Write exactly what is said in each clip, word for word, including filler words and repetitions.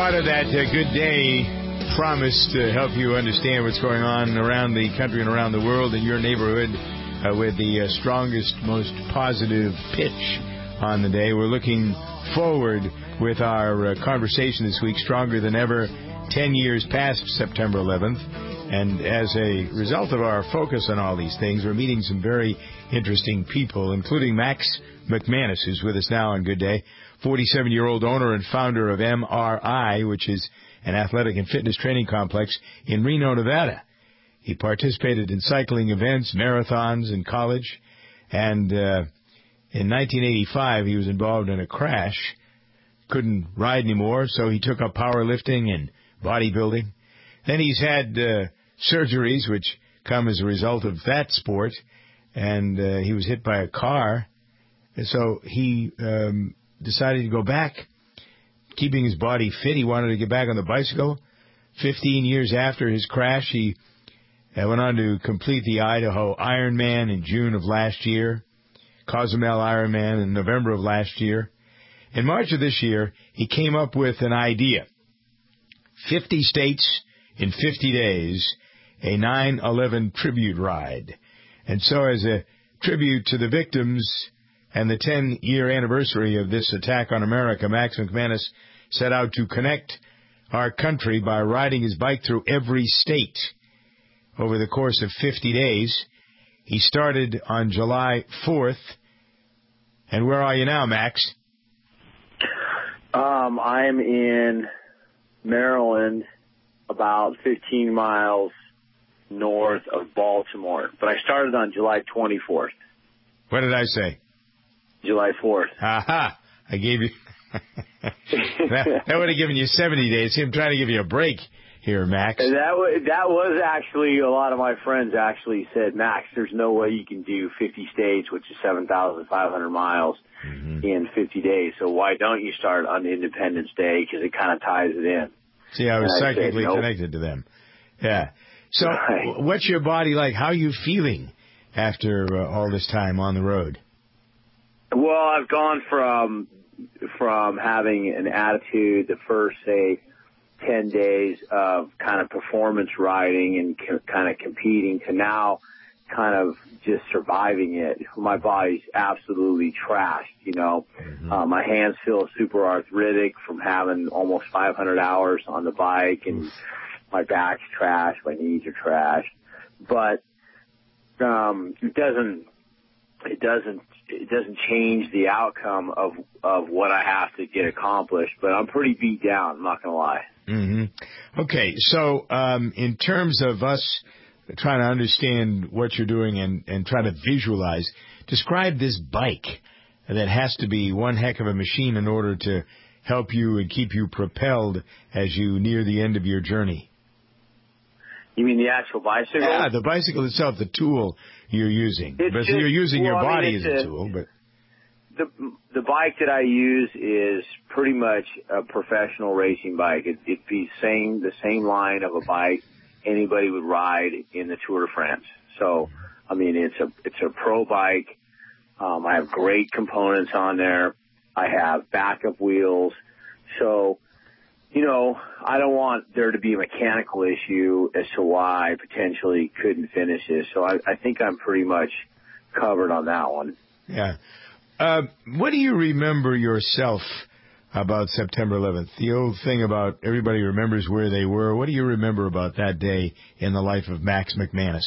part of that uh, good day promise to help you understand what's going on around the country and around the world in your neighborhood uh, with the uh, strongest, most positive pitch on the day. We're looking forward with our uh, conversation this week, Stronger Than Ever, ten years past September eleventh. And as a result of our focus on all these things, we're meeting some very interesting people, including Max McManus, who's with us now on Good Day, forty-seven-year-old owner and founder of M R I, which is an athletic and fitness training complex in Reno, Nevada. He participated in cycling events, marathons in college, and uh, in nineteen eighty-five he was involved in a crash, couldn't ride anymore, so he took up powerlifting and bodybuilding. Then he's had uh, surgeries, which come as a result of that sport, and uh, he was hit by a car, and so he um, decided to go back, keeping his body fit. He wanted to get back on the bicycle. Fifteen years after his crash, he uh, went on to complete the Idaho Ironman in June of last year, Cozumel Ironman in November of last year. In March of this year, he came up with an idea. fifty states in fifty days, a nine eleven tribute ride. And so as a tribute to the victims and the ten-year anniversary of this attack on America, Max McManus set out to connect our country by riding his bike through every state over the course of fifty days. He started on July fourth. And where are you now, Max? Um, I'm in Maryland, about fifteen miles north of Baltimore. But I started on July twenty-fourth. What did I say? July fourth. Aha! I gave you... that, that would have given you seventy days. I'm trying to give you a break here, Max. That was, that was actually, a lot of my friends actually said, Max, there's no way you can do fifty states, which is seven thousand five hundred miles, mm-hmm. in fifty days. So why don't you start on Independence Day? Because it kind of ties it in. See, I was and psychically I said, nope. connected to them. Yeah. So right. What's your body like? How are you feeling after uh, all this time on the road? Well, I've gone from from having an attitude the first, say, ten days of kind of performance riding and co- kind of competing to now kind of just surviving it. My body's absolutely trashed, you know. Mm-hmm. Uh, my hands feel super arthritic from having almost five hundred hours on the bike, and Oof. my back's trashed, my knees are trashed. But um, it doesn't, it doesn't, it doesn't change the outcome of of what I have to get accomplished. But I'm pretty beat down, I'm not going to lie. Mm-hmm. Okay, so um, in terms of us trying to understand what you're doing and, and try to visualize, describe this bike that has to be one heck of a machine in order to help you and keep you propelled as you near the end of your journey. You mean the actual bicycle? Yeah, the bicycle itself, the tool you're using. It's but just, you're using well, your I body mean, as a, a tool, but... The the bike that I use is pretty much a professional racing bike. It, it'd be same the same line of a bike anybody would ride in the Tour de France. So, I mean, it's a it's a pro bike. Um, I have great components on there. I have backup wheels. So, you know, I don't want there to be a mechanical issue as to why I potentially couldn't finish this. So I, I think I'm pretty much covered on that one. Yeah. Uh, what do you remember yourself about September eleventh? The old thing about everybody remembers where they were. What do you remember about that day in the life of Max McManus?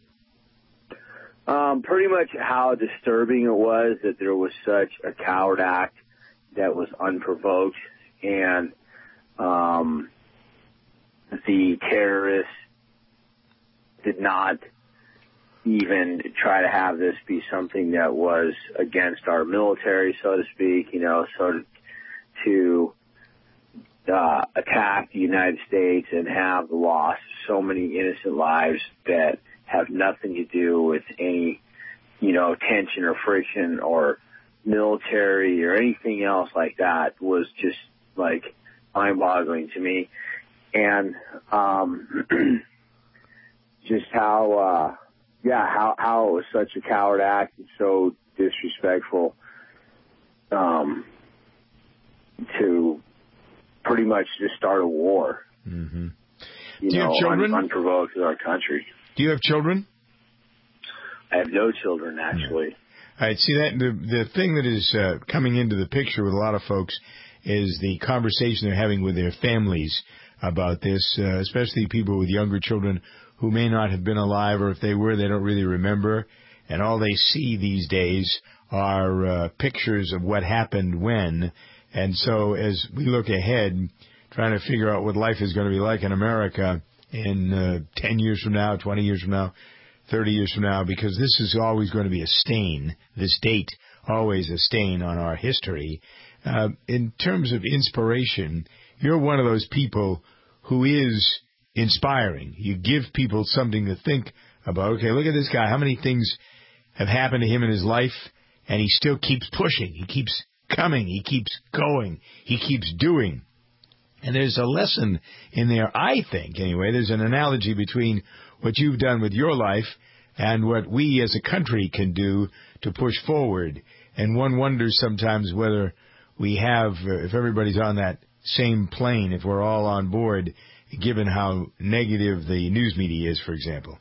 Um, pretty much how disturbing it was that there was such a coward act that was unprovoked, and um, the terrorists did not even try to have this be something that was against our military, so to speak, you know, so to, to uh, attack the United States and have lost so many innocent lives that have nothing to do with any, you know, tension or friction or military or anything else like that was just, like, mind-boggling to me. And um, just how... Uh, Yeah, how how it was such a coward act and so disrespectful um, to pretty much just start a war. Mm-hmm. You Do you know, have children? Un- unprovoked with our country. Do you have children? I have no children, actually. Mm-hmm. All right, see, that the, the thing that is uh, coming into the picture with a lot of folks is the conversation they're having with their families about this, uh, especially people with younger children who may not have been alive, or if they were, they don't really remember. And all they see these days are uh, pictures of what happened when. And so as we look ahead, trying to figure out what life is going to be like in America in uh, ten years from now, twenty years from now, thirty years from now, because this is always going to be a stain, this date, always a stain on our history. Uh, in terms of inspiration, you're one of those people who is inspiring. You give people something to think about. Okay, look at this guy. How many things have happened to him in his life, and he still keeps pushing. He keeps coming. He keeps going. He keeps doing. And there's a lesson in there, I think, anyway. There's an analogy between what you've done with your life and what we as a country can do to push forward. And one wonders sometimes whether we have, uh, if everybody's on that same plane, if we're all on board, given how negative the news media is, for example.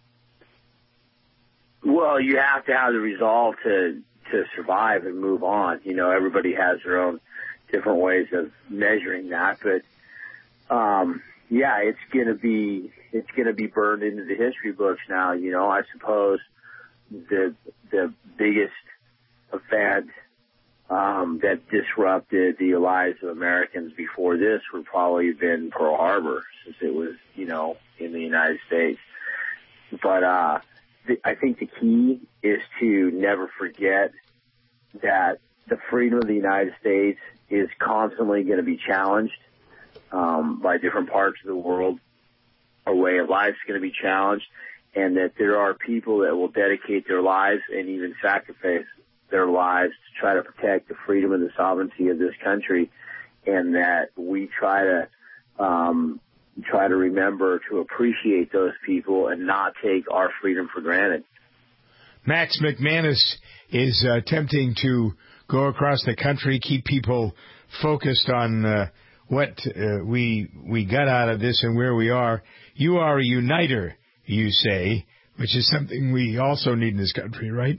Well, you have to have the resolve to to survive and move on. You know, everybody has their own different ways of measuring that, but um, yeah, it's gonna be it's gonna be burned into the history books now. You know, I suppose the the biggest event um, that disrupted the lives of Americans before this would probably have been Pearl Harbor, since it was, you know, in the United States. But uh, the, I think the key is to never forget that the freedom of the United States is constantly going to be challenged um, by different parts of the world. Our way of life is going to be challenged, and that there are people that will dedicate their lives and even sacrifice their lives to try to protect the freedom and the sovereignty of this country, and that we try to um, try to remember to appreciate those people and not take our freedom for granted. Max McManus is uh, attempting to go across the country, keep people focused on uh, what uh, we we got out of this and where we are. You are a uniter, you say, which is something we also need in this country, right?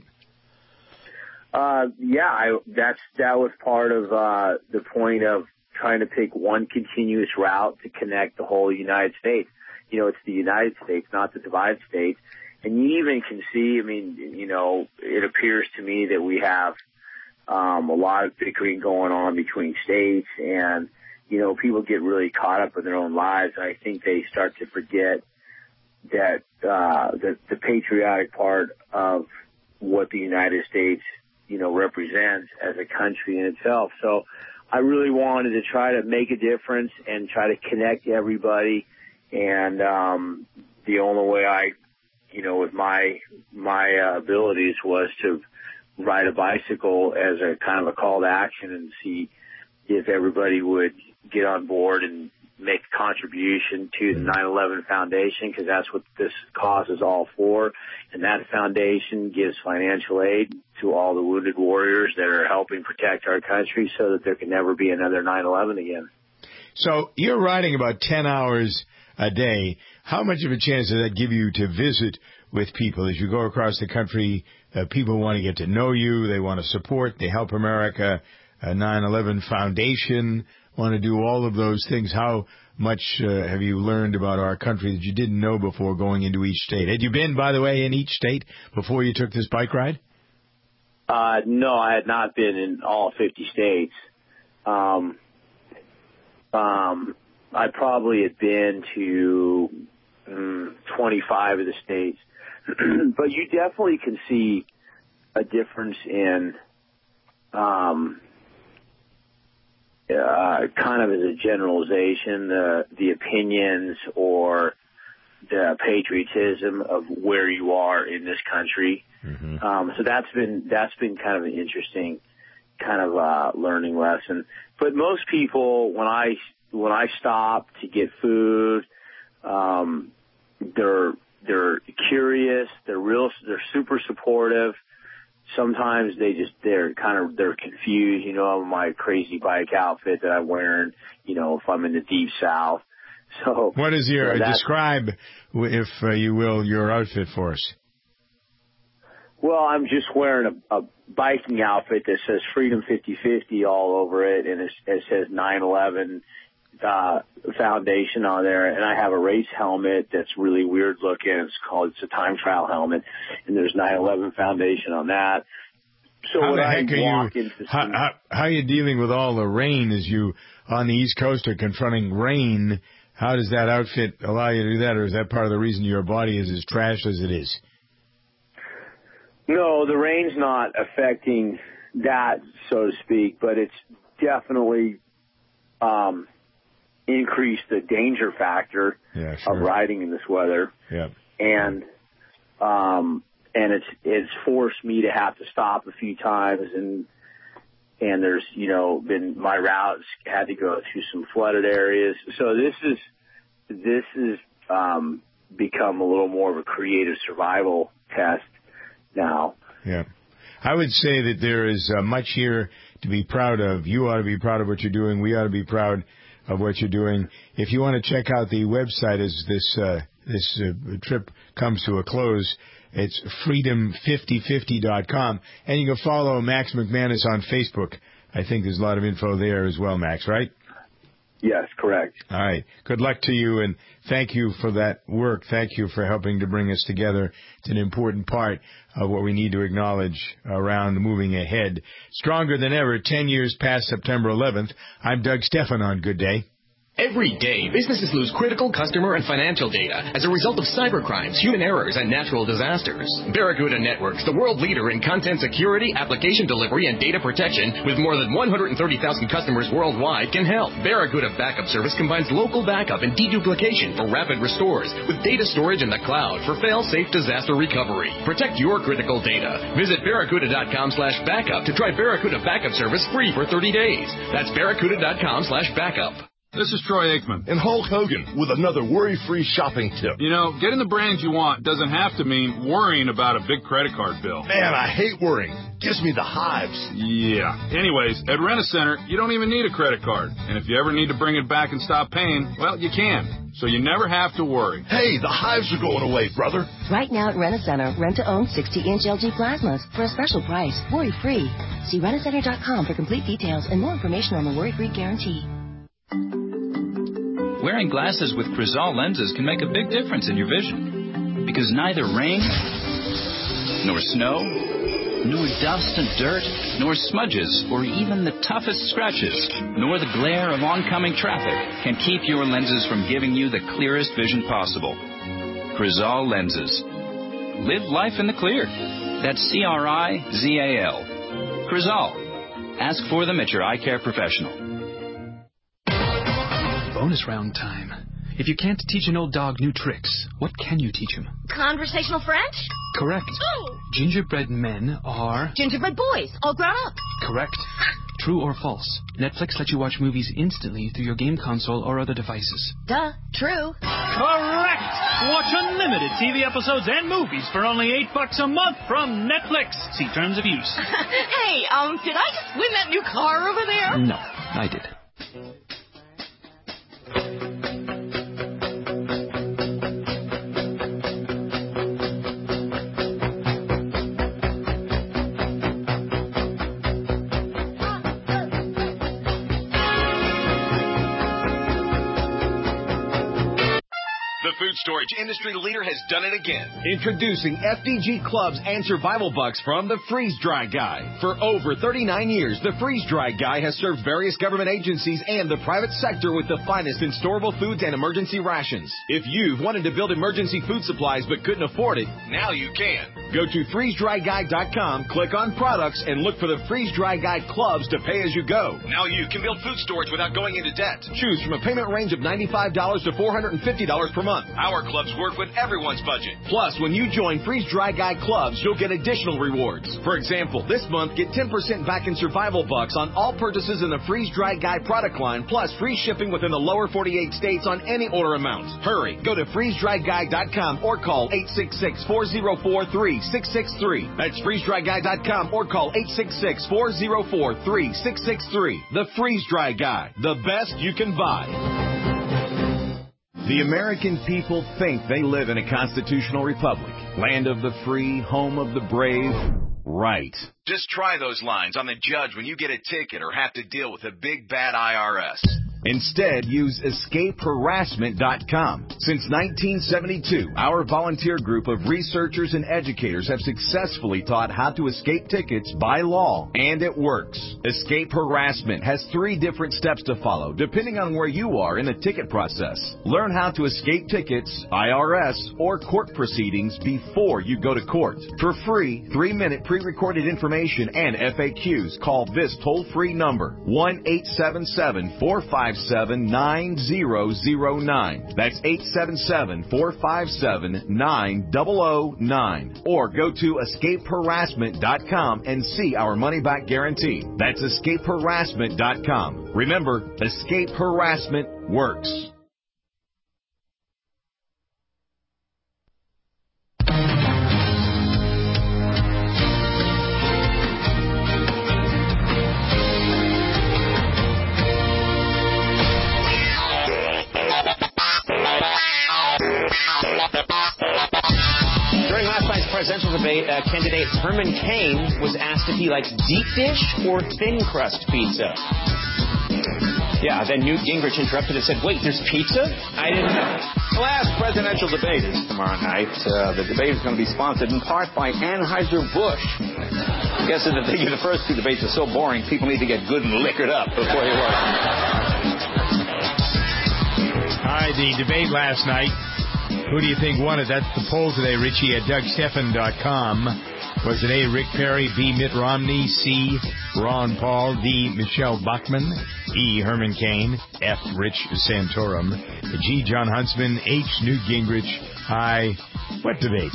Uh, yeah, I, that's that was part of uh, the point of trying to pick one continuous route to connect the whole United States. You know, it's the United States, not the divided states. And you even can see, I mean, you know, it appears to me that we have um, a lot of bickering going on between states, and, you know, people get really caught up in their own lives. And I think they start to forget that uh, the, the patriotic part of what the United States, you know, represents as a country in itself. So I really wanted to try to make a difference and try to connect everybody. And um, the only way I, you know, with my my uh, abilities was to ride a bicycle as a kind of a call to action and see if everybody would get on board and make a contribution to the nine eleven Foundation, because that's what this cause is all for. And that foundation gives financial aid to all the wounded warriors that are helping protect our country so that there can never be another nine eleven again. So you're riding about ten hours a day. How much of a chance does that give you to visit with people as you go across the country? Uh, people want to get to know you. They want to support. They help America. Uh, nine eleven Foundation want to do all of those things. How much uh, have you learned about our country that you didn't know before going into each state? Had you been, by the way, in each state before you took this bike ride? Uh, no, I had not been in all fifty states. Um, um, I probably had been to um, twenty-five of the states. But you definitely can see a difference in um, uh, kind of as a generalization, the, the opinions or the patriotism of where you are in this country. Mm-hmm. Um, so that's been that's been kind of an interesting kind of uh, learning lesson. But most people, when I when I stop to get food, um, they're they're curious. They're real. They're super supportive. sometimes they just, they're kind of, they're confused, you know, my crazy bike outfit that I'm wearing, you know, if I'm in the deep south. So what is your, you know, describe, if uh, you will, your outfit for us? Well, I'm just wearing a, a biking outfit that says Freedom fifty fifty all over it, and it, it says nine eleven uh, Foundation on there, and I have a race helmet that's really weird looking. It's called, it's a time trial helmet, and there's nine eleven Foundation on that. So how when the I heck are walk you, into how, some, how, how are you dealing with all the rain as you, on the East Coast, are confronting rain? How does that outfit allow you to do that, or is that part of the reason your body is as trashed as it is? No, the rain's not affecting that, so to speak, but it's definitely um, increased the danger factor yeah, sure. of riding in this weather. Yeah. And um, and it's it's forced me to have to stop a few times, and and there's, you know, been my routes had to go through some flooded areas. So this is this is um, become a little more of a creative survival test now. Yeah. I would say that there is uh, much here to be proud of. You ought to be proud of what you're doing. We ought to be proud of what you're doing. If you want to check out the website as this uh, this uh, trip comes to a close, it's freedom fifty fifty dot com. And you can follow Max McManus on Facebook. I think there's a lot of info there as well, Max, right? Yes, correct. All right. Good luck to you, and thank you for that work. Thank you for helping to bring us together. It's an important part of what we need to acknowledge around moving ahead. Stronger than ever, ten years past September eleventh. I'm Doug Stephan on Good Day. Every day, businesses lose critical customer and financial data as a result of cybercrimes, human errors, and natural disasters. Barracuda Networks, the world leader in content security, application delivery, and data protection, with more than one hundred thirty thousand customers worldwide, can help. Barracuda Backup Service combines local backup and deduplication for rapid restores with data storage in the cloud for fail-safe disaster recovery. Protect your critical data. Visit barracuda dot com slash backup to try Barracuda Backup Service free for thirty days. That's barracuda dot com slash backup. This is Troy Aikman. And Hulk Hogan with another worry-free shopping tip. You know, getting the brands you want doesn't have to mean worrying about a big credit card bill. Man, I hate worrying. Gives me the hives. Yeah. Anyways, at Rent-A-Center, you don't even need a credit card. And if you ever need to bring it back and stop paying, well, you can. So you never have to worry. Hey, the hives are going away, brother. Right now at Rent-A-Center, rent-to-own sixty-inch L G plasmas for a special price, worry-free. See rent a center dot com for complete details and more information on the worry-free guarantee. Wearing glasses with Crizal lenses can make a big difference in your vision. Because neither rain, nor snow, nor dust and dirt, nor smudges, or even the toughest scratches, nor the glare of oncoming traffic can keep your lenses from giving you the clearest vision possible. Crizal lenses. Live life in the clear. That's C R I Z A L. Crizal. Ask for them at your eye care professional. Bonus round time. If you can't teach an old dog new tricks, what can you teach him? Conversational French? Correct. Ooh. Gingerbread men are... Gingerbread boys, all grown up. Correct. True or false? Netflix lets you watch movies instantly through your game console or other devices. Duh. True. Correct. Watch unlimited T V episodes and movies for only eight bucks a month from Netflix. See terms of use. Hey, um, did I just win that new car over there? No, I did. Food storage industry leader has done it again. Introducing F D G Clubs and Survival Bucks from the Freeze Dry Guy. For over thirty-nine years, the Freeze Dry Guy has served various government agencies and the private sector with the finest in storable foods and emergency rations. If you've wanted to build emergency food supplies but couldn't afford it, now you can. Go to freeze dry guy dot com, click on products, and look for the Freeze Dry Guy Clubs to pay as you go. Now you can build food storage without going into debt. Choose from a payment range of ninety-five dollars to four hundred fifty dollars per month. Our clubs work with everyone's budget. Plus, when you join Freeze Dry Guy clubs, you'll get additional rewards. For example, this month, get ten percent back in survival bucks on all purchases in the Freeze Dry Guy product line, plus free shipping within the lower forty-eight states on any order amount. Hurry, go to freeze dry guy dot com or call eight six six, four oh four, three six six three. That's freeze dry guy dot com or call eight six six, four oh four, three six six three. The Freeze Dry Guy, the best you can buy. The American people think they live in a constitutional republic, land of the free, home of the brave. Right. Just try those lines on the judge when you get a ticket or have to deal with a big bad I R S. Instead, use escape harassment dot com. Since nineteen seventy-two, our volunteer group of researchers and educators have successfully taught how to escape tickets by law, and it works. Escape Harassment has three different steps to follow, depending on where you are in the ticket process. Learn how to escape tickets, I R S, or court proceedings before you go to court. For free, three-minute pre-recorded information and F A Qs, call this toll-free number, one eight seven seven, four five seven, nine zero zero nine. That's eight seven seven, four five seven, nine zero zero nine. Or go to escape harassment dot com and see our money-back guarantee. That's escape harassment dot com. Remember, Escape Harassment works. During last night's presidential debate, uh, candidate Herman Cain was asked if he liked deep dish or thin crust pizza. Yeah, then Newt Gingrich interrupted and said, wait, there's pizza? I didn't know. The last presidential debate is tomorrow night. Uh, the debate is going to be sponsored in part by Anheuser-Busch. I guess that the, the first two debates are so boring, people need to get good and liquored up before you watch them. Hi, the debate last night. Who do you think won it? That's the poll today, Richie, at Doug Stephan dot com. Was it A, Rick Perry, B, Mitt Romney, C, Ron Paul, D, Michelle Bachmann, E, Herman Cain, F, Rich Santorum, G, John Huntsman, H, Newt Gingrich, I, what debate?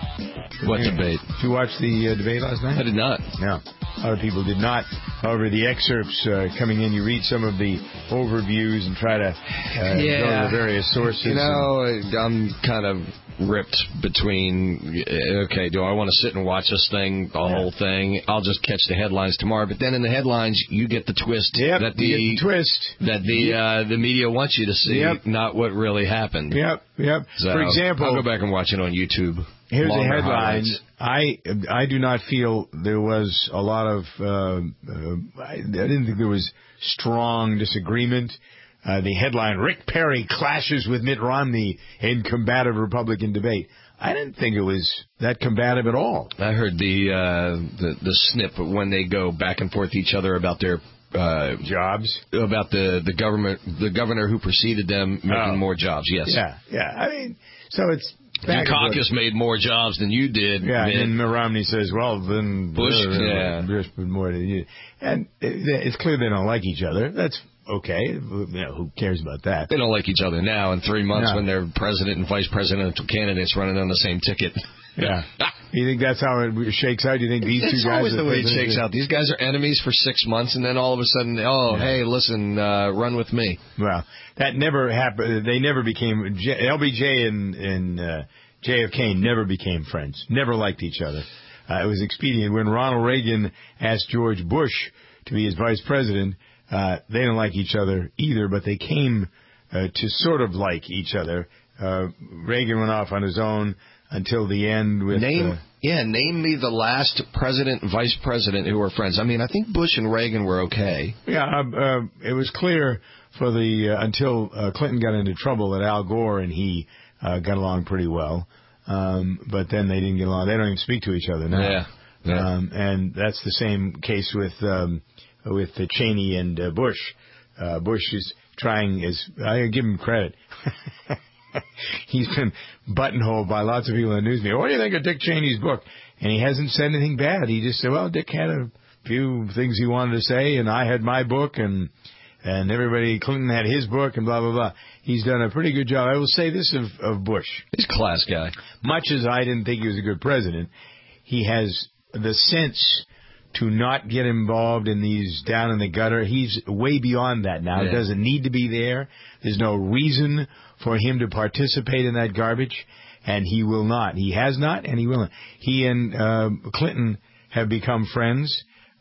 What debate? Did you watch the uh, debate last night? I did not. No. A lot of people did not. However, the excerpts uh, coming in, you read some of the overviews and try to uh, yeah. go to the various sources. You know, and... I'm kind of ripped between, okay, do I want to sit and watch this thing, the yeah. whole thing? I'll just catch the headlines tomorrow. But then in the headlines, you get the twist yep, that the, the twist that the yep. uh, the media wants you to see, yep. not what really happened. Yep, yep. So For example, I'll go back and watch it on YouTube. Here's the headline. Highlights. I I do not feel there was a lot of, uh, uh, I, I didn't think there was strong disagreement. Uh, the headline, Rick Perry clashes with Mitt Romney in combative Republican debate. I didn't think it was that combative at all. I heard the uh, the, the snip when they go back and forth each other about their uh, jobs, about the, the government, the governor who preceded them making oh. more jobs. Yes. Yeah, yeah. I mean, so it's. Dukakis made more jobs than you did. Yeah, Mitt. And then Romney says, well, then Bush, uh, yeah. Bush did more than you. And it's clear they don't like each other. That's okay. You know, who cares about that? They don't like each other now in three months no. when they're president and vice presidential candidates running on the same ticket. Yeah. You think that's how it shakes out? You think these it's two guys... It's always the way it shakes out. These guys are enemies for six months, and then all of a sudden, oh, yeah. hey, listen, uh, run with me. Well, that never happened. They never became... L B J and... and uh, J F K never became friends, never liked each other. Uh, it was expedient. When Ronald Reagan asked George Bush to be his vice president, uh, they didn't like each other either, but they came uh, to sort of like each other. Uh, Reagan went off on his own until the end with... Name, uh, yeah, name me the last president and vice president who were friends. I mean, I think Bush and Reagan were okay. Yeah, uh, uh, it was clear for the uh, until uh, Clinton got into trouble that Al Gore and he... Uh, got along pretty well, um, but then they didn't get along. They don't even speak to each other now. Yeah, yeah. Um, and that's the same case with um, with uh, Cheney and uh, Bush. Uh, Bush is trying, as I give him credit. He's been buttonholed by lots of people in the news media. What do you think of Dick Cheney's book? And he hasn't said anything bad. He just said, well, Dick had a few things he wanted to say, and I had my book, and And everybody, Clinton had his book and blah, blah, blah. He's done a pretty good job. I will say this of, of Bush. He's a class guy. Much as I didn't think he was a good president, he has the sense to not get involved in these down in the gutter. He's way beyond that now. Yeah. It doesn't need to be there. There's no reason for him to participate in that garbage, and he will not. He has not, and he will not. He and uh, Clinton have become friends.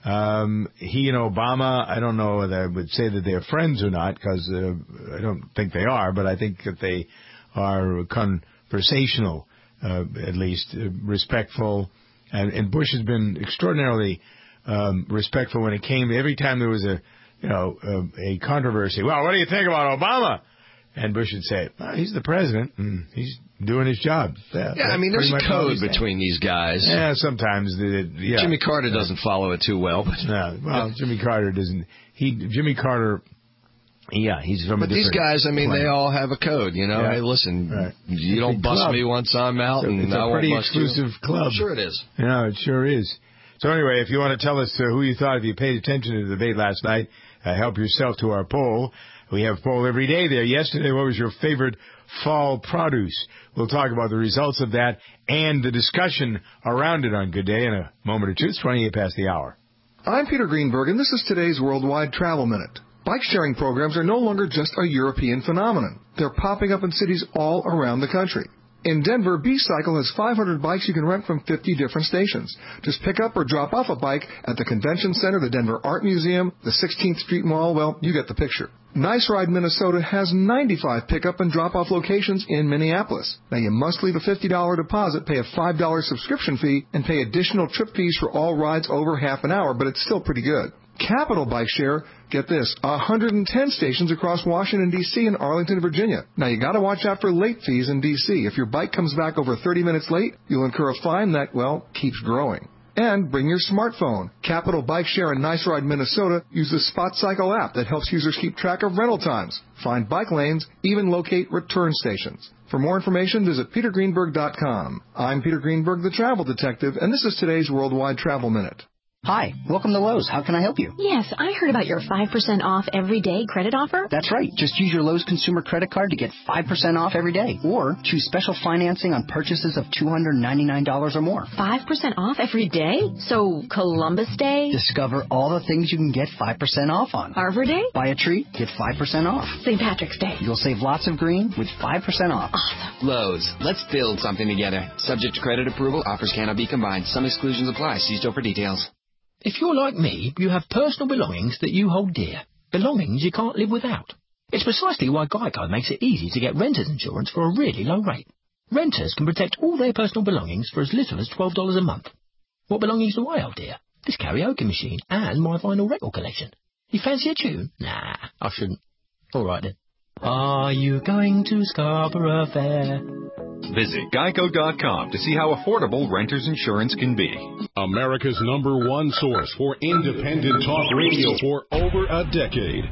Um, he and Obama, I don't know whether I would say that they're friends or not, because uh, I don't think they are, but I think that they are conversational, uh, at least, uh, respectful. And, and Bush has been extraordinarily um, respectful when it came. Every time there was a, you know, a, a controversy, well, what do you think about Obama? And Bush would say, well, he's the president, and he's doing his job. Yeah, yeah I mean, there's a code between these guys. Yeah, sometimes. The, yeah. Jimmy Carter doesn't follow it too well. But no, well, Jimmy Carter doesn't. He Jimmy Carter, yeah, he's from but a different these guys, I mean, planet. they all have a code, you know. Yeah. Hey, listen, right. you it's don't bust club. me once I'm out, so and it's I a won't pretty bust exclusive you. club. Sure it is. Yeah, it sure is. So anyway, if you want to tell us uh, who you thought, if you paid attention to the debate last night, uh, help yourself to our poll. We have a poll every day there. Yesterday, what was your favorite fall produce? We'll talk about the results of that and the discussion around it on Good Day in a moment or two. It's twenty-eight past the hour. I'm Peter Greenberg, and this is today's Worldwide Travel Minute. Bike-sharing programs are no longer just a European phenomenon. They're popping up in cities all around the country. In Denver, B-Cycle has five hundred bikes you can rent from fifty different stations. Just pick up or drop off a bike at the Convention Center, the Denver Art Museum, the sixteenth Street Mall. Well, you get the picture. Nice Ride Minnesota has ninety-five pickup and drop-off locations in Minneapolis. Now, you must leave a fifty dollars deposit, pay a five dollars subscription fee, and pay additional trip fees for all rides over half an hour, but it's still pretty good. Capital Bike Share, get this, one hundred ten stations across Washington, D C and Arlington, Virginia. Now, you got to watch out for late fees in D C. If your bike comes back over thirty minutes late, you'll incur a fine that, well, keeps growing. And bring your smartphone. Capital Bike Share and Nice Ride Minnesota use the Spot Cycle app that helps users keep track of rental times, find bike lanes, even locate return stations. For more information, visit peter greenberg dot com. I'm Peter Greenberg, the Travel Detective, and this is today's Worldwide Travel Minute. Hi, welcome to Lowe's. How can I help you? Yes, I heard about your five percent off every day credit offer. That's right. Just use your Lowe's consumer credit card to get five percent off every day. Or choose special financing on purchases of two hundred ninety-nine dollars or more. five percent off every day? So Columbus Day? Discover all the things you can get five percent off on. Arbor Day? Buy a tree, get five percent off. Saint Patrick's Day? You'll save lots of green with five percent off. Awesome. Lowe's. Let's build something together. Subject to credit approval. Offers cannot be combined. Some exclusions apply. See store for details. If you're like me, you have personal belongings that you hold dear. Belongings you can't live without. It's precisely why Geico makes it easy to get renter's insurance for a really low rate. Renters can protect all their personal belongings for as little as twelve dollars a month. What belongings do I hold dear? This karaoke machine and my vinyl record collection. You fancy a tune? Nah, I shouldn't. All right then. Are you going to Scarborough Fair? Visit geico dot com to see how affordable renter's insurance can be. America's number one source for independent talk radio for over a decade.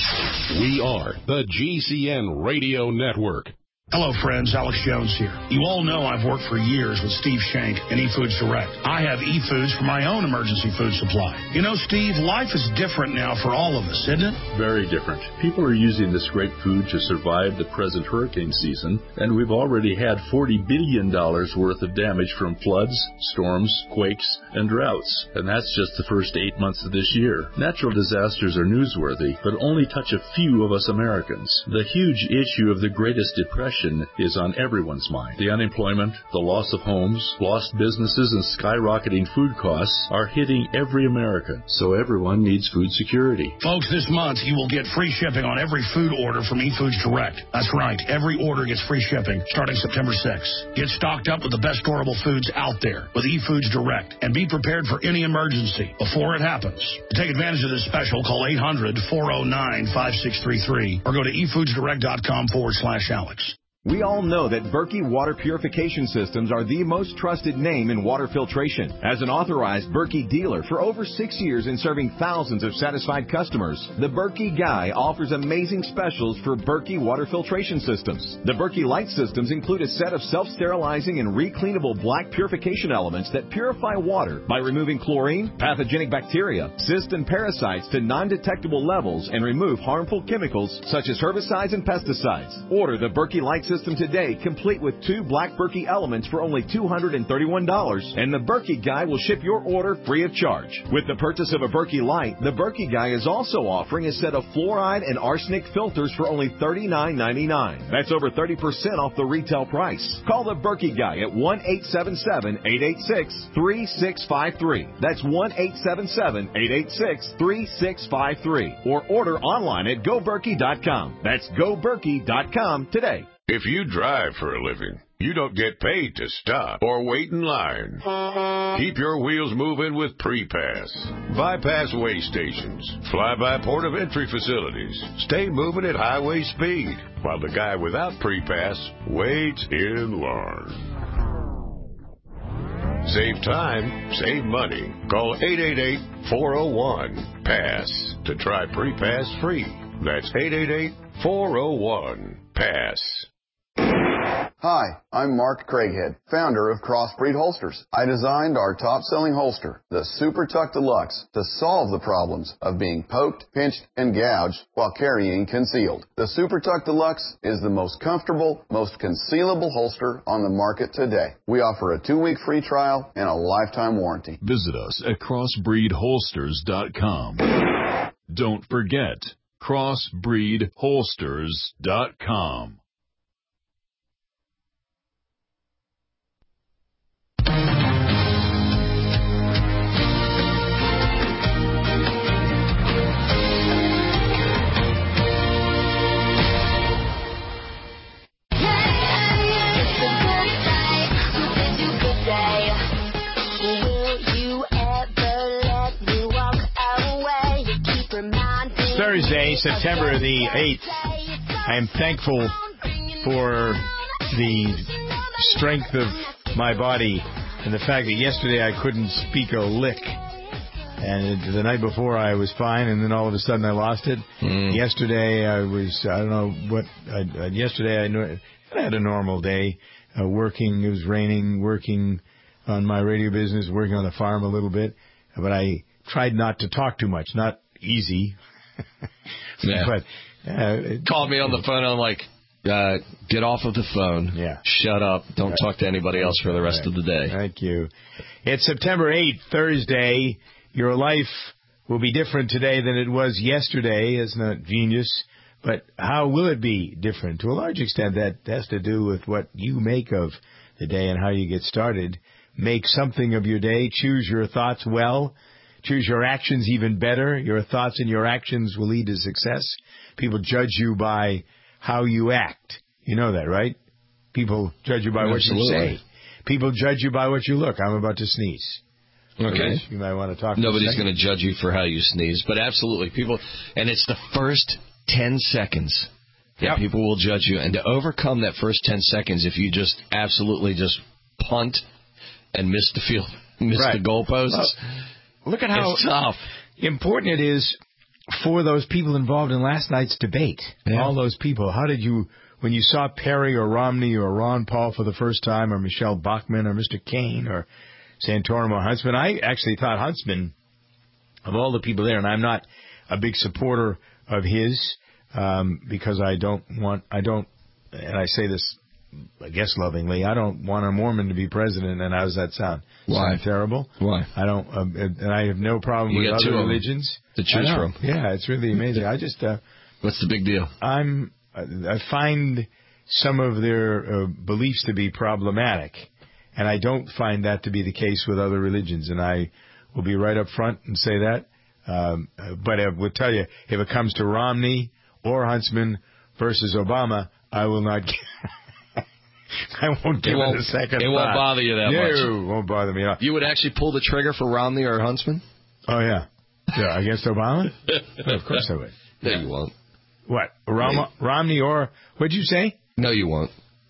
We are the G C N Radio Network. Hello, friends. Alex Jones here. You all know I've worked for years with Steve Shank and eFoods Direct. I have eFoods for my own emergency food supply. You know, Steve, life is different now for all of us, isn't it? Very different. People are using this great food to survive the present hurricane season, and we've already had forty billion dollars worth of damage from floods, storms, quakes, and droughts. And that's just the first eight months of this year. Natural disasters are newsworthy, but only touch a few of us Americans. The huge issue of the Greatest Depression is on everyone's mind. The unemployment, the loss of homes, lost businesses, and skyrocketing food costs are hitting every American. So everyone needs food security. Folks, this month you will get free shipping on every food order from eFoods Direct. That's right. Every order gets free shipping starting September sixth. Get stocked up with the best storable foods out there with eFoods Direct and be prepared for any emergency before it happens. To take advantage of this special, call eight hundred, four oh nine, five six three three or go to e foods direct dot com forward slash Alex. We all know that Berkey Water Purification Systems are the most trusted name in water filtration. As an authorized Berkey dealer for over six years and serving thousands of satisfied customers, the Berkey Guy offers amazing specials for Berkey Water Filtration Systems. The Berkey Light Systems include a set of self-sterilizing and recleanable black purification elements that purify water by removing chlorine, pathogenic bacteria, cysts, and parasites to non-detectable levels and remove harmful chemicals such as herbicides and pesticides. Order the Berkey Light System today, complete with two black Berkey elements for only two hundred thirty-one dollars, and the Berkey Guy will ship your order free of charge. With the purchase of a Berkey Light, the Berkey Guy is also offering a set of fluoride and arsenic filters for only thirty-nine ninety-nine. That's over thirty percent off the retail price. Call the Berkey Guy at one eight seven seven, eight eight six, three six five three. That's one eight seven seven, eight eight six, three six five three. Or order online at go berkey dot com. That's go berkey dot com today. If you drive for a living, you don't get paid to stop or wait in line. Keep your wheels moving with Pre-Pass. Bypass way stations, fly-by port of entry facilities. Stay moving at highway speed while the guy without Pre-Pass waits in line. Save time, save money. Call eight eight eight, four oh one, PASS to try Pre-Pass free. That's eight eight eight, four oh one, PASS. Hi, I'm Mark Craighead, founder of Crossbreed Holsters. I designed our top-selling holster, the Super Tuck Deluxe, to solve the problems of being poked, pinched, and gouged while carrying concealed. The Super Tuck Deluxe is the most comfortable, most concealable holster on the market today. We offer a two-week free trial and a lifetime warranty. Visit us at crossbreed holsters dot com. Don't forget, crossbreed holsters dot com. Thursday, September the eighth. I am thankful for the strength of my body and the fact that yesterday I couldn't speak a lick. And the night before I was fine, and then all of a sudden I lost it. Mm. Yesterday I was, I don't know what, I, yesterday I, knew, I had a normal day, uh, working, it was raining, working on my radio business, working on the farm a little bit. But I tried not to talk too much, not easy. Yeah. But uh, called me on the phone. I'm like, uh, get off of the phone. Yeah. Shut up. Don't right. talk to anybody else for the rest right. of the day. Thank you. It's September eighth, Thursday. Your life will be different today than it was yesterday. Isn't that genius? But how will it be different? To a large extent, that has to do with what you make of the day and how you get started. Make something of your day. Choose your thoughts well. Choose your actions even better. Your thoughts and your actions will lead to success. People judge you by how you act. You know that, right? People judge you by Absolutely. what you say. People judge you by what you look. I'm about to sneeze. Okay. You might want to talk. Nobody's going to judge you for how you sneeze, but absolutely, people. And it's the first ten seconds that yep. people will judge you. And to overcome that first ten seconds, if you just absolutely just punt and miss the field, miss right. the goalposts. Well, look at how tough. important it is for those people involved in last night's debate. Yeah. All those people. How did you, when you saw Perry or Romney or Ron Paul for the first time, or Michelle Bachmann or Mister Kaine or Santorum or Huntsman? I actually thought Huntsman, of all the people there, and I'm not a big supporter of his um, because I don't want, I don't, and I say this, I guess lovingly, I don't want a Mormon to be president. And how does that sound? Why? Sound terrible? Why? I don't, uh, and I have no problem you with other religions to choose from. Yeah, it's really amazing. I just, uh, what's the big deal? I'm, I find some of their uh, beliefs to be problematic, and I don't find that to be the case with other religions. And I will be right up front and say that. Um, but I will tell you, if it comes to Romney or Huntsman versus Obama, I will not. I won't give it, won't, it a second It thought. won't bother you that no, much. No, it won't bother me at all. You would actually pull the trigger for Romney or Huntsman? Oh, yeah. Yeah, against Obama? Oh, of course I would. No, you won't. What? Rom- Romney or, what'd you say? No, you won't.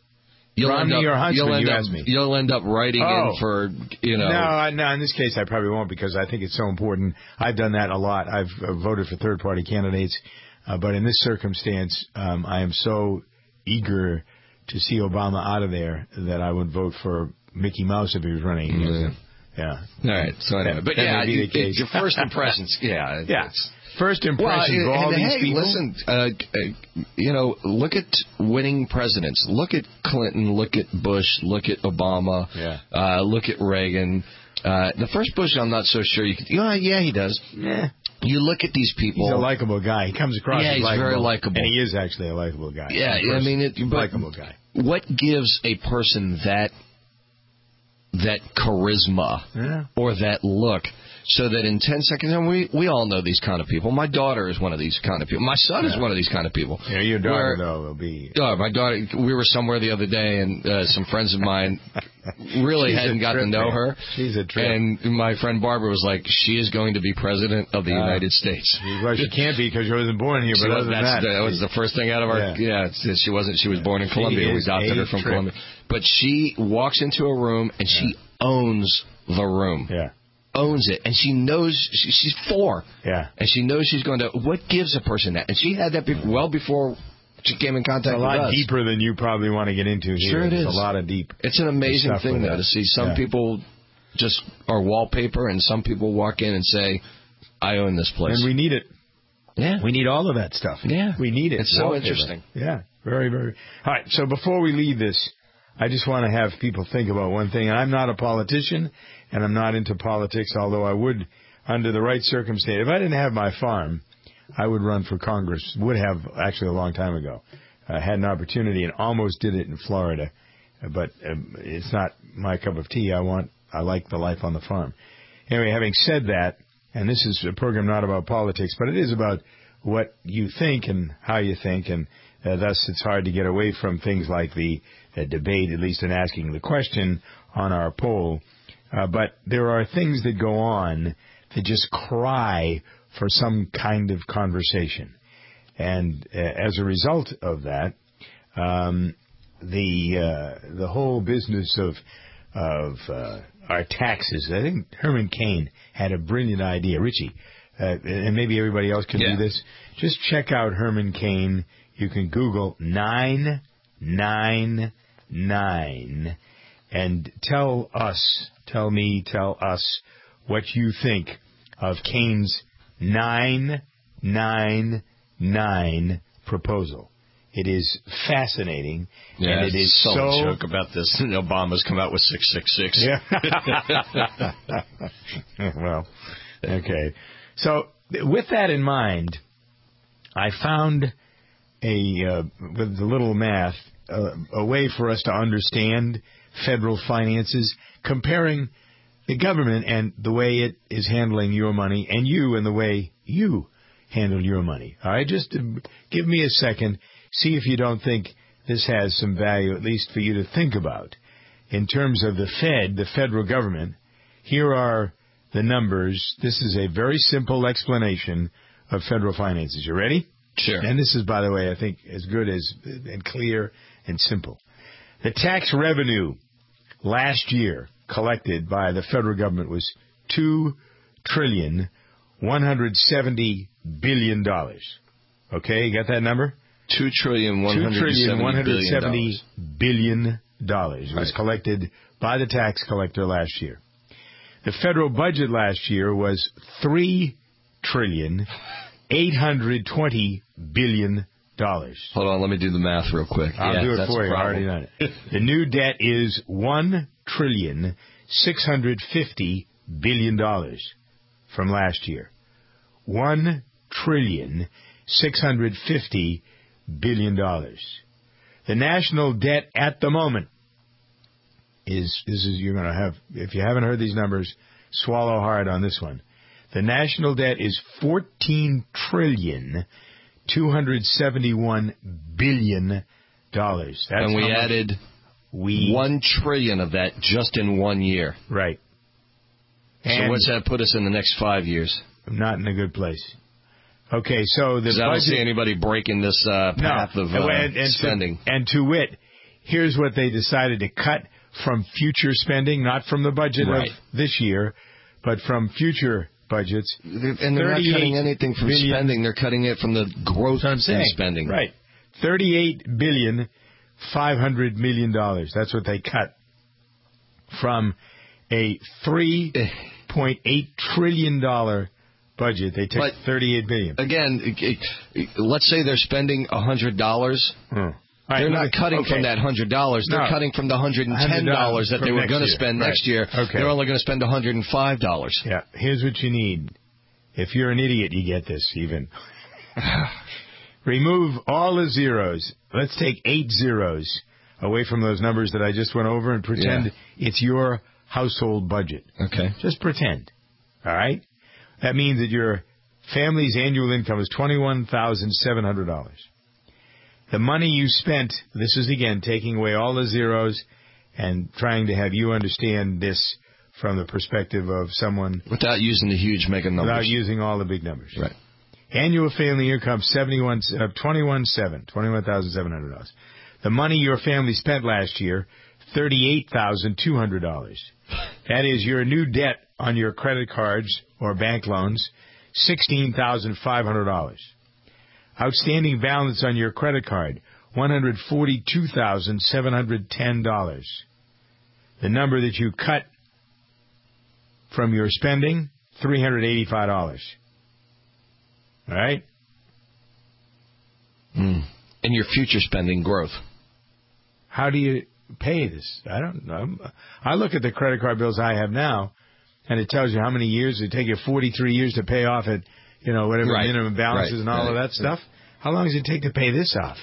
You'll Romney end up, or Huntsman, you'll end you up, asked me. You'll end up writing Oh. in for, you know. No, I, no, in this case I probably won't because I think it's so important. I've done that a lot. I've uh, voted for third-party candidates. Uh, but in this circumstance, um, I am so eager to see Obama out of there that I would vote for Mickey Mouse if he was running against Mm. him. Yeah. All right. So anyway, That- but that yeah, may be you, the case. your first impressions. Yeah. Yeah. it's- First impressions well, of all and, these hey, people. listen, uh, uh, you know, look at winning presidents. Look at Clinton. Look at Bush. Look at Obama. Yeah. Uh, look at Reagan. Uh, the first Bush, I'm not so sure you could. Yeah, yeah, he does. Yeah. You look at these people. He's a likable guy. He comes across Yeah, as he's likable. very likable. And he is actually a likable guy. Yeah, In I person. mean, it, but likable guy. What gives a person that that charisma Yeah. or that look? So that in ten seconds, and we, we all know these kind of people. My daughter is one of these kind of people. My son is Yeah. one of these kind of people. Yeah, your daughter, Where- though, will be... Oh, my daughter, we were somewhere the other day, and uh, some friends of mine really She's a hadn't got to trip, know man. her. She's a trip. And my friend Barbara was like, she is going to be president of the Uh, United States. Well, she can't be because she wasn't born here, She but was, other than that's, that... that was the first thing out of our... Yeah. Yeah, it's- she wasn't. She was born in She Colombia. We is adopted a her from trip. Colombia. But she walks into a room, and she owns the room. Yeah. Owns it, and she knows she, she's four. Yeah. And she knows she's going to. What gives a person that? And she had that be, well before she came in contact It's a lot with us. deeper than you probably want to get into here. Sure it It's is. a lot of deep. It's an amazing stuff thing with though that. to see some Yeah. people just are wallpaper, and some people walk in and say, "I own this place." And we need it. Yeah. We need all of that stuff. Yeah. We need it. It's so Wallpaper. interesting. Yeah. Very, very. All right. So before we leave this, I just want to have people think about one thing. And I'm not a politician, and I'm not into politics, although I would, under the right circumstance, if I didn't have my farm, I would run for Congress. Would have actually a long time ago. I had an opportunity and almost did it in Florida, but um, it's not my cup of tea. I want, I like the life on the farm. Anyway, having said that, and this is a program not about politics, but it is about what you think and how you think, and uh, thus it's hard to get away from things like the uh, debate, at least in asking the question on our poll. Uh, but there are things that go on that just cry for some kind of conversation. And uh, as a result of that, um, the uh, the whole business of of uh, our taxes, I think Herman Cain had a brilliant idea. Richie, uh, and maybe everybody else can Yeah. do this. Just check out Herman Cain. You can Google nine nine nine and tell us, tell me, tell us what you think of Cain's nine nine nine proposal. It is fascinating, Yeah, and it is so, so. joke about this. Obama's come out with six six six. Yeah. Well, okay. So with that in mind, I found a uh, with the little math uh, a way for us to understand federal finances, comparing the government and the way it is handling your money, and you and the way you handle your money. All right, just uh, give me a second. See if you don't think this has some value, at least for you to think about. In terms of the Fed, the federal government, here are the numbers. This is a very simple explanation of federal finances. You ready? Sure. And this is, by the way, I think as good as and clear and simple. The tax revenue last year collected by the federal government was two trillion one hundred seventy billion dollars. Okay, you got that number? Two trillion one hundred seventy billion dollars was collected by the tax collector last year. The federal budget last year was three trillion eight hundred twenty billion dollars. Hold on, let me do the math real quick. I'll yeah, do it that's for a you. I problem. already done it. The new debt is one trillion six hundred fifty billion dollars from last year. One trillion six hundred fifty billion dollars. The national debt at the moment is this is you're going to have, if you haven't heard these numbers, swallow hard on this one. The national debt is fourteen trillion two hundred seventy-one billion dollars. That's and we how much added we one trillion of that just in one year. Right. So And what's that put us in the next five years? not in a good place. Okay, so the Because I don't budget, see anybody breaking this uh, path no, of uh, and, and spending. To, and to wit, here's what they decided to cut from future spending, not from the budget Right. of this year, but from future budgets. And they're not cutting anything from billion, spending. They're cutting it from the growth in spending. Right. thirty-eight billion five hundred million dollars. That's what they cut from a three point eight trillion dollars budget. They took But thirty-eight billion dollars. Again, it, it, let's say they're spending one hundred dollars. Hmm. They're Right, not me, cutting okay. from that one hundred dollars. They're No. cutting from the one hundred ten dollars that they were going to spend right. next year. Okay. They're only going to spend one hundred five dollars. Yeah. Here's what you need. If you're an idiot, you get this even. Remove all the zeros. Let's take eight zeros away from those numbers that I just went over and pretend Yeah. it's your household budget. Okay. Just pretend. All right? That means that your family's annual income is twenty-one thousand seven hundred dollars. The money you spent, this is again taking away all the zeros and trying to have you understand this from the perspective of someone Without using the huge mega numbers. without using all the big numbers. Right. Annual family income seventy-one, uh, twenty-one seven, twenty-one thousand seven hundred dollars. The money your family spent last year, thirty-eight thousand two hundred dollars. That is your new debt on your credit cards or bank loans, sixteen thousand five hundred dollars. Outstanding balance on your credit card, one hundred forty-two thousand seven hundred ten dollars. The number that you cut from your spending, three hundred eighty-five dollars. All right? Mm. And your future spending growth. How do you pay this? I don't know. I look at the credit card bills I have now, and it tells you how many years. It take you forty-three years to pay off it, you know, whatever Right. minimum balance is Right. and all Right. of that stuff. How long does it take to pay this off?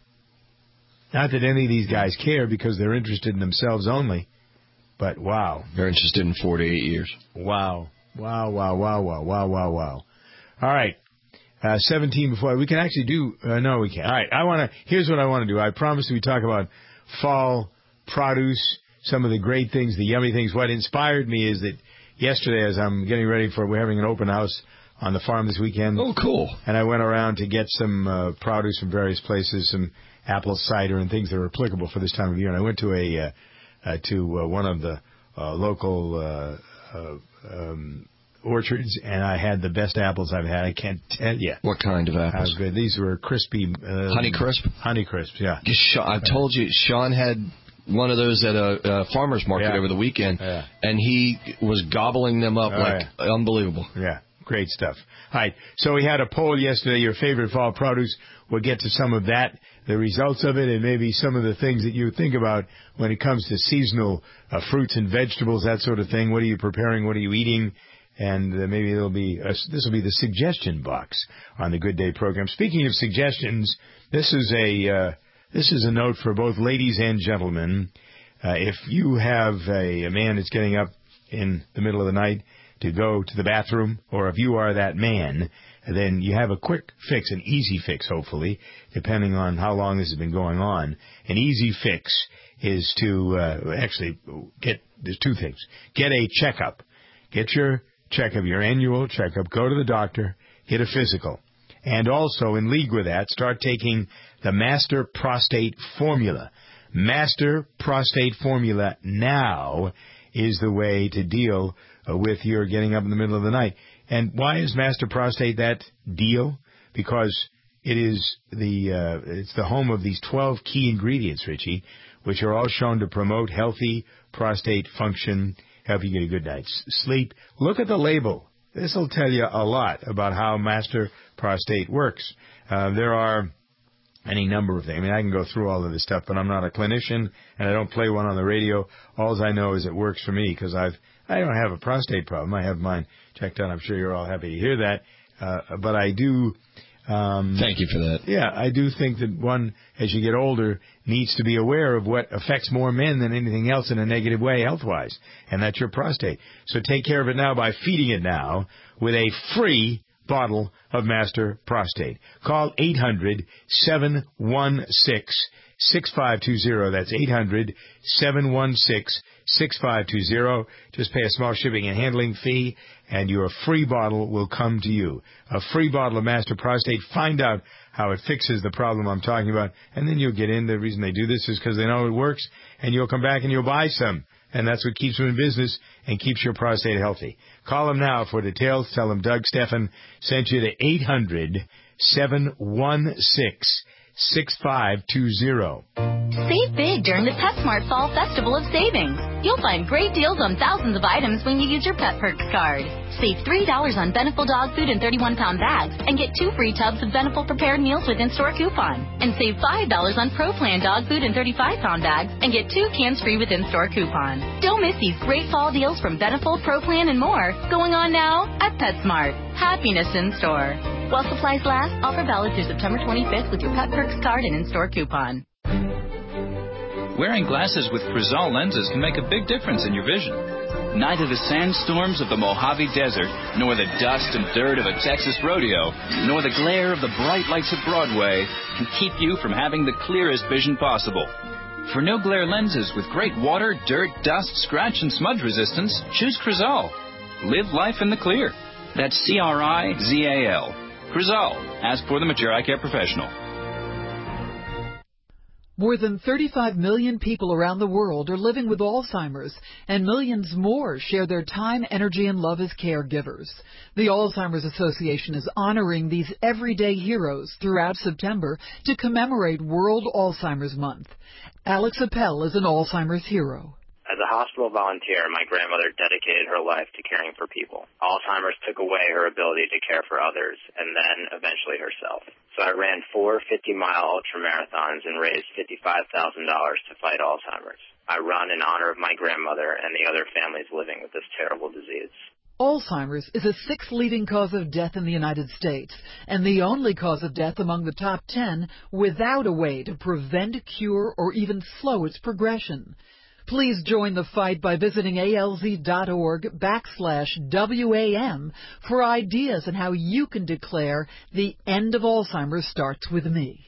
Not that any of these guys care because they're interested in themselves only, but wow. They're interested in four to eight years. Wow. Wow, wow, wow, wow, wow, wow, wow. All right. Uh, seventeen before. We can actually do, uh, no, we can't. All right. I want to, here's what I want to do. I promised we talk about fall produce, some of the great things, the yummy things. What inspired me is that yesterday, as I'm getting ready for, we're having an open house on the farm this weekend. Oh, cool. And I went around to get some uh, produce from various places, some apple cider and things that are applicable for this time of year. And I went to a, uh, uh, to uh, one of the uh, local, uh, uh, um, orchards, and I had the best apples I've had. I can't tell you. What kind of apples? How good. These were crispy. Uh, Honey Crisp? Honey Crisp, yeah. I told you, Sean had one of those at a, a farmer's market Yeah. over the weekend, Yeah. and he was gobbling them up Oh, like unbelievable. Yeah, great stuff. All right, so we had a poll yesterday, your favorite fall produce. We'll get to some of that, the results of it, and maybe some of the things that you think about when it comes to seasonal uh, fruits and vegetables, that sort of thing. What are you preparing? What are you eating? And uh, maybe there'll be a, this will be the suggestion box on the Good Day program. Speaking of suggestions, this is a uh, this is a note for both ladies and gentlemen. Uh, if you have a, a man that's getting up in the middle of the night to go to the bathroom, or if you are that man, then you have a quick fix, an easy fix, hopefully, depending on how long this has been going on. An easy fix is to uh, actually get, there's two things. Get a checkup. Get your checkup, your annual checkup. Go to the doctor. Get a physical. And also, in league with that, start taking the Master Prostate Formula. Master Prostate Formula now is the way to deal uh, with your getting up in the middle of the night. And why is Master Prostate that deal? Because it is the uh, it's the home of these twelve key ingredients, Richie, which are all shown to promote healthy prostate function, help you get a good night's sleep. Look at the label. This will tell you a lot about how Master Prostate works. Uh, there are any number of things. I mean, I can go through all of this stuff, but I'm not a clinician, and I don't play one on the radio. All I know is it works for me because I've I don't have a prostate problem. I have mine checked out. I'm sure you're all happy to hear that. Uh, but I do. Um, Thank you for that. Yeah, I do think that one, as you get older, needs to be aware of what affects more men than anything else in a negative way health-wise, and that's your prostate. So take care of it now by feeding it now with a free bottle of Master Prostate. Call eight hundred seven one six six five two zero. That's eight hundred, seven one six, six five two zero. Just pay a small shipping and handling fee, and your free bottle will come to you. A free bottle of Master Prostate. Find out how it fixes the problem I'm talking about, and then you'll get in. The reason they do this is because they know it works, and you'll come back and you'll buy some. And that's what keeps them in business and keeps your prostate healthy. Call them now for details. Tell them Doug Stephan sent you to eight hundred, seven one six, six five two zero. Save big during the PetSmart Fall Festival of Savings. You'll find great deals on thousands of items when you use your Pet Perks card. Save three dollars on Beneful dog food and thirty-one pound bags and get two free tubs of Beneful prepared meals with in-store coupon. And save five dollars on Pro Plan dog food and thirty-five pound bags and get two cans free with in-store coupon. Don't miss these great fall deals from Beneful, Pro Plan, and more going on now at PetSmart. Happiness in store. While supplies last, offer valid through September twenty-fifth with your Pet Perks card and in-store coupon. Wearing glasses with Crizal lenses can make a big difference in your vision. Neither the sandstorms of the Mojave Desert, nor the dust and dirt of a Texas rodeo, nor the glare of the bright lights of Broadway can keep you from having the clearest vision possible. For no glare lenses with great water, dirt, dust, scratch, and smudge resistance, choose Crizal. Live life in the clear. That's C R I Z A L. Crizal. Ask for the mature eye care professional. More than thirty-five million people around the world are living with Alzheimer's, and millions more share their time, energy, and love as caregivers. The Alzheimer's Association is honoring these everyday heroes throughout September to commemorate World Alzheimer's Month. Alex Appel is an Alzheimer's hero. As a hospital volunteer, my grandmother dedicated her life to caring for people. Alzheimer's took away her ability to care for others, and then eventually herself. So I ran four fifty-mile ultramarathons and raised fifty-five thousand dollars to fight Alzheimer's. I run in honor of my grandmother and the other families living with this terrible disease. Alzheimer's is the sixth leading cause of death in the United States, and the only cause of death among the top ten without a way to prevent, cure, or even slow its progression. Please join the fight by visiting alz.org backslash WAM for ideas on how you can declare the end of Alzheimer's starts with me.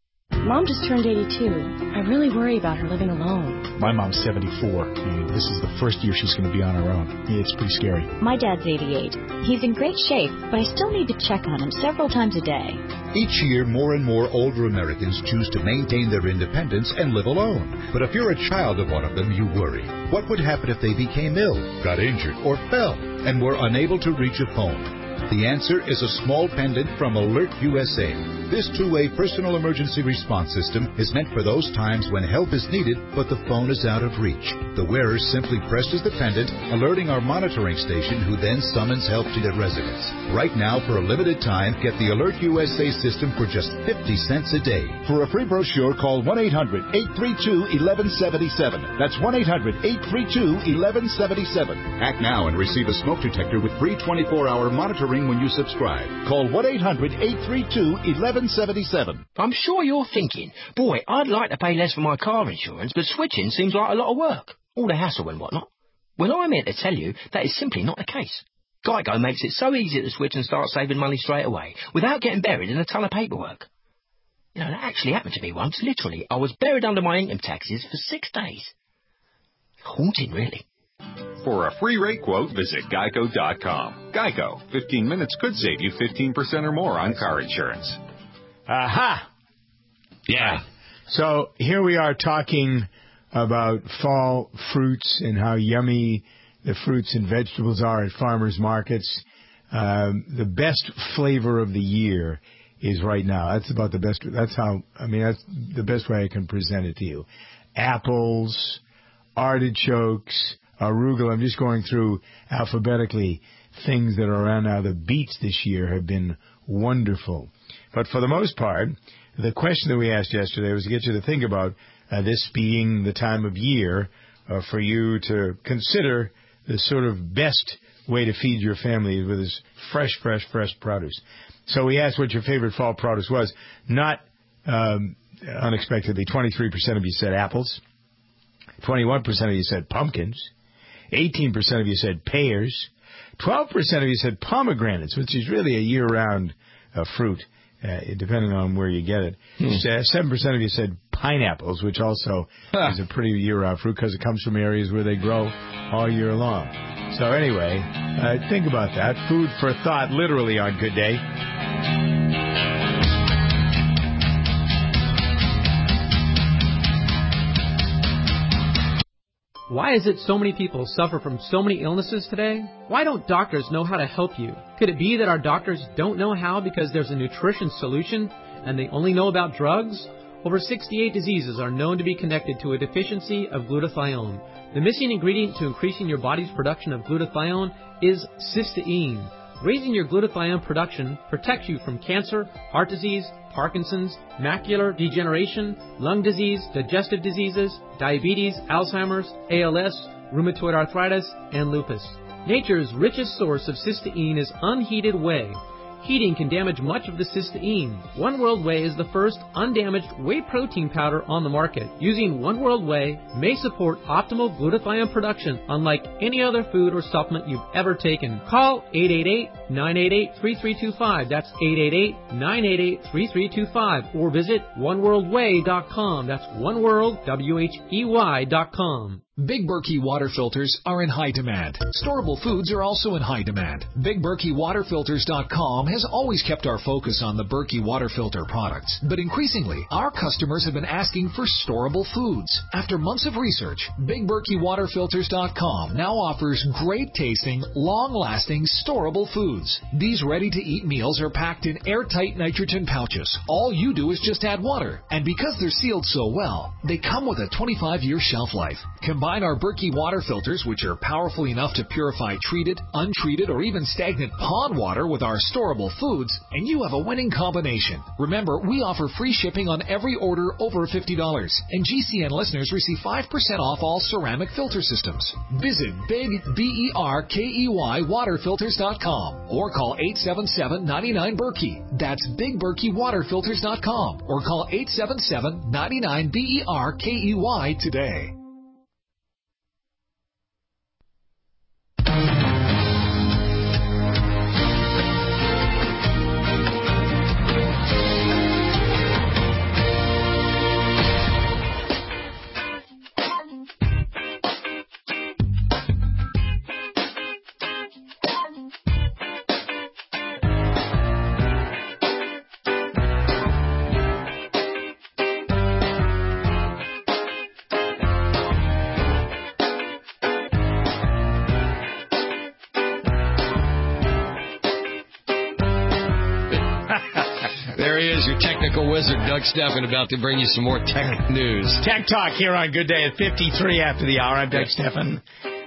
Mom just turned eighty-two. I really worry about her living alone. My mom's seventy-four, and this is the first year she's going to be on her own. Yeah, it's pretty scary. My dad's eighty-eight. He's in great shape, but I still need to check on him several times a day. Each year, more and more older Americans choose to maintain their independence and live alone. But if you're a child of one of them, you worry. What would happen if they became ill, got injured, or fell, and were unable to reach a phone? The answer is a small pendant from Alert U S A. This two-way personal emergency response system is meant for those times when help is needed, but the phone is out of reach. The wearer simply presses the pendant, alerting our monitoring station, who then summons help to their residence. Right now, for a limited time, get the Alert U S A system for just fifty cents a day. For a free brochure, call one eight hundred, eight three two, one one seven seven. That's one eight hundred, eight three two, one one seven seven. Act now and receive a smoke detector with free twenty-four hour monitoring when you subscribe. Call one eight hundred, eight three two, one one seven seven. I'm sure you're thinking, boy, I'd like to pay less for my car insurance, but switching seems like a lot of work. All the hassle and whatnot. Well, I'm here to tell you that is simply not the case. Geico makes it so easy to switch and start saving money straight away, without getting buried in a ton of paperwork. You know, that actually happened to me once, literally. I was buried under my income taxes for six days. Haunting, really. For a free rate quote, visit geico dot com. Geico. fifteen minutes could save you fifteen percent or more on car insurance. Aha! Yeah. So here we are talking about fall fruits and how yummy the fruits and vegetables are at farmers markets. Um, the best flavor of the year is right now. That's about the best. That's how, I mean, that's the best way I can present it to you. Apples, artichokes, arugula. I'm just going through alphabetically things that are around now. The beets this year have been wonderful. But for the most part, the question that we asked yesterday was to get you to think about uh, this being the time of year uh, for you to consider the sort of best way to feed your family with this fresh, fresh, fresh produce. So we asked what your favorite fall produce was. Not um, unexpectedly, twenty-three percent of you said apples. twenty-one percent of you said pumpkins. eighteen percent of you said pears. twelve percent of you said pomegranates, which is really a year-round uh, fruit, uh, depending on where you get it. Hmm. seven percent of you said pineapples, which also huh. is a pretty year-round fruit because it comes from areas where they grow all year long. So anyway, uh, think about that. Food for thought, literally, on Good Day. Why is it so many people suffer from so many illnesses today? Why don't doctors know how to help you? Could it be that our doctors don't know how because there's a nutrition solution and they only know about drugs? Over sixty-eight diseases are known to be connected to a deficiency of glutathione. The missing ingredient to increasing your body's production of glutathione is cysteine. Raising your glutathione production protects you from cancer, heart disease, Parkinson's, macular degeneration, lung disease, digestive diseases, diabetes, Alzheimer's, A L S, rheumatoid arthritis, and lupus. Nature's richest source of cysteine is unheated whey. Heating can damage much of the cysteine. One World Whey is the first undamaged whey protein powder on the market. Using One World Whey may support optimal glutathione production unlike any other food or supplement you've ever taken. Call eight eight eight, nine eight eight, three three two five. That's eight eight eight, nine eight eight, three three two five. Or visit one world way dot com. That's oneworld, W H E Y dot com. Big Berkey water filters are in high demand. Storable foods are also in high demand. Big Berkey Water Filters dot com has always kept our focus on the Berkey water filter products. But increasingly, our customers have been asking for storable foods. After months of research, Big Berkey Water Filters dot com now offers great tasting, long-lasting, storable foods. These ready-to-eat meals are packed in airtight nitrogen pouches. All you do is just add water. And because they're sealed so well, they come with a twenty-five year shelf life. Combine our Berkey water filters, which are powerful enough to purify treated, untreated, or even stagnant pond water with our storable foods, and you have a winning combination. Remember, we offer free shipping on every order over fifty dollars, and G C N listeners receive five percent off all ceramic filter systems. Visit Big B E R K E Y Water Filters dot com or call eight seven seven, nine nine, Berkey. That's Big Berkey Water Filters dot com or call eight seven seven, nine nine, B E R K E Y today. Wizard Doug Steffen about to bring you some more tech news. Tech Talk here on Good Day at fifty-three after the hour. I'm Doug Steffen.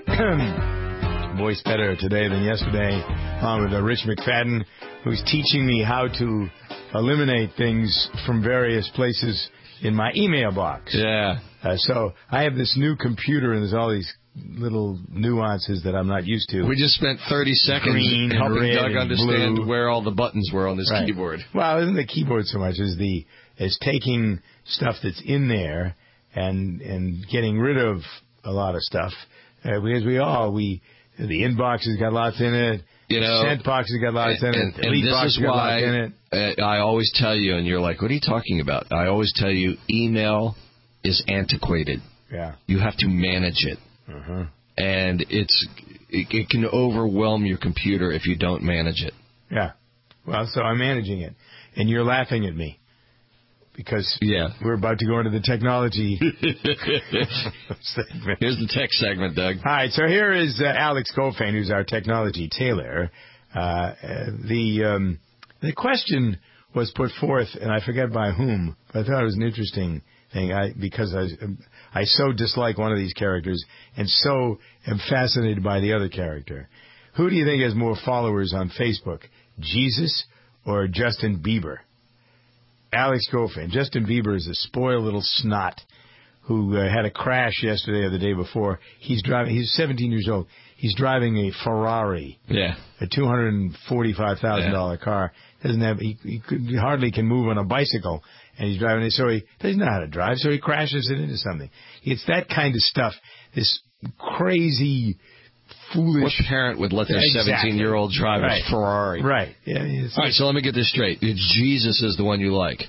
Voice better today than yesterday. On with uh, Rich McFadden, who's teaching me how to eliminate things from various places in my email box. Yeah. Uh, so I have this new computer, and there's all these little nuances that I'm not used to. We just spent thirty seconds Green, helping Doug understand blue. where all the buttons were on his right. keyboard. Well, it isn't the keyboard so much as the as taking stuff that's in there and and getting rid of a lot of stuff. Uh, because we all we the inbox has got lots in it. You know, sent box has got lots and, in it. And, the and this box is has got why lots in it. I always tell you, and you're like, "What are you talking about?" I always tell you, email is antiquated. Yeah. You have to manage it. Uh-huh. And it's it, it can overwhelm your computer if you don't manage it. Yeah. Well, so I'm managing it. And you're laughing at me. Because yeah. we're about to go into the technology segment. Here's the tech segment, Doug. All right, so here is uh, Alex Goldfein, who's our technology tailor. Uh, uh, the um, the question was put forth, and I forget by whom, but I thought it was an interesting thing I, because I, I so dislike one of these characters and so am fascinated by the other character. Who do you think has more followers on Facebook, Jesus or Justin Bieber? Alex Goldfein. Justin Bieber is a spoiled little snot who uh, had a crash yesterday or the day before. He's driving. He's seventeen years old. He's driving a Ferrari. Yeah. A two hundred forty-five thousand dollars yeah. car. Doesn't have. He, he, could, he hardly can move on a bicycle, and he's driving it. So he doesn't know how to drive. So he crashes it into something. It's that kind of stuff. This crazy, foolish. What parent would let their seventeen-year-old exactly. drive right. a Ferrari? Right. Yeah, All right. So let me get this straight. Jesus is the one you like.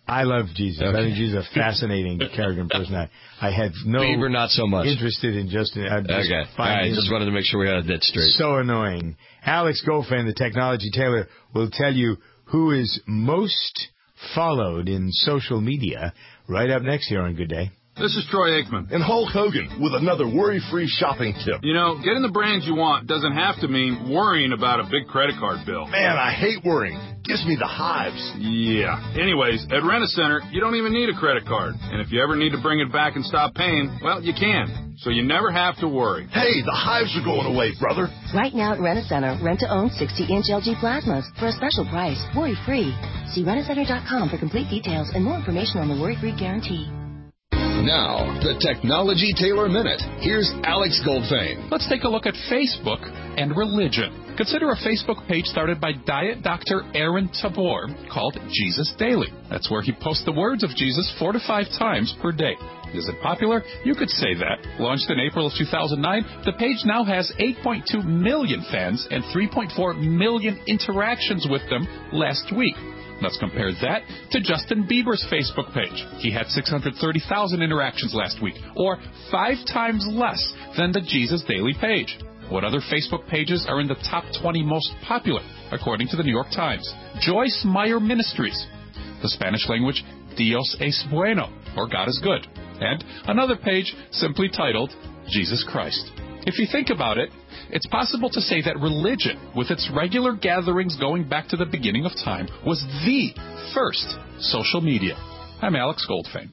I love Jesus. Okay. I think Jesus is a fascinating character and person. I, I had no Bieber, not so much. interested in Justin. I just okay. All right. Just wanted to make sure we had that straight. So annoying. Alex Goldfein, the technology tailor, will tell you who is most followed in social media right up next here on Good Day. This is Troy Aikman. And Hulk Hogan with another worry-free shopping tip. You know, getting the brands you want doesn't have to mean worrying about a big credit card bill. Man, I hate worrying. Gives me the hives. Yeah. Anyways, at Rent-A-Center, you don't even need a credit card. And if you ever need to bring it back and stop paying, well, you can. So you never have to worry. Hey, the hives are going away, brother. Right now at Rent-A-Center, rent-to-own sixty-inch L G plasmas for a special price, worry-free. See rent a center dot com for complete details and more information on the worry-free guarantee. Now, the Technology Tailor Minute. Here's Alex Goldfein. Let's take a look at Facebook and religion. Consider a Facebook page started by Diet Doctor Aaron Tabor called Jesus Daily. That's where he posts the words of Jesus four to five times per day. Is it popular? You could say that. Launched in April of two thousand nine, the page now has eight point two million fans and three point four million interactions with them last week. Let's compare that to Justin Bieber's Facebook page. He had six hundred thirty thousand interactions last week, or five times less than the Jesus Daily page. What other Facebook pages are in the top twenty most popular, according to the New York Times? Joyce Meyer Ministries. The Spanish language, Dios es bueno, or God is good. And another page simply titled, Jesus Christ. If you think about it, it's possible to say that religion, with its regular gatherings going back to the beginning of time, was the first social media. I'm Alex Goldfein.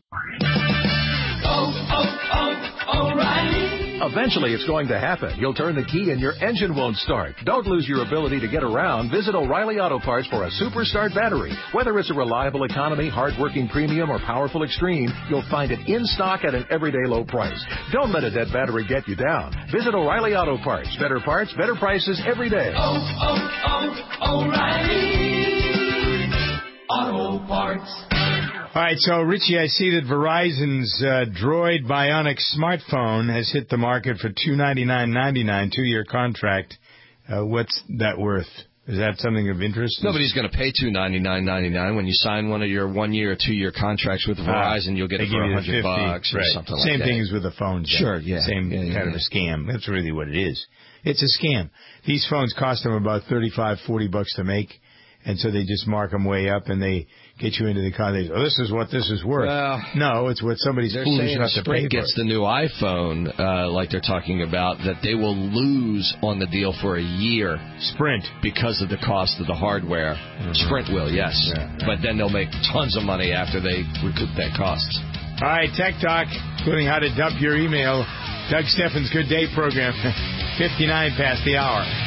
Oh, oh, oh, O'Reilly. Eventually, it's going to happen. You'll turn the key and your engine won't start. Don't lose your ability to get around. Visit O'Reilly Auto Parts for a Super Start battery. Whether it's a reliable economy, hard-working premium, or powerful extreme, you'll find it in stock at an everyday low price. Don't let a dead battery get you down. Visit O'Reilly Auto Parts. Better parts, better prices every day. Oh, oh, oh, O'Reilly Auto Parts. All right, so, Richie, I see that Verizon's uh, Droid Bionic smartphone has hit the market for two hundred ninety-nine ninety-nine, two-year contract. Uh, what's that worth? Is that something of interest? Nobody's going to pay two hundred ninety-nine ninety-nine. When you sign one of your one-year or two-year contracts with Verizon, you'll get it for one hundred bucks or right. something like Same that. Same thing as with the phones. Sure, yeah. Same yeah, kind yeah. of a scam. That's really what it is. It's a scam. These phones cost them about thirty-five, forty bucks to make, and so they just mark them way up, and they get you into the car. They say, oh, this is what this is worth. Well, no, it's what somebody's they're foolish saying enough to pay Sprint for. gets the new iPhone, uh, like they're talking about, that they will lose on the deal for a year. Sprint. Because of the cost of the hardware. Mm-hmm. Sprint will, yes. Yeah, yeah. But then they'll make tons of money after they recoup that cost. All right, Tech Talk, including how to dump your email. Doug Steffens' Good Day program, fifty-nine past the hour.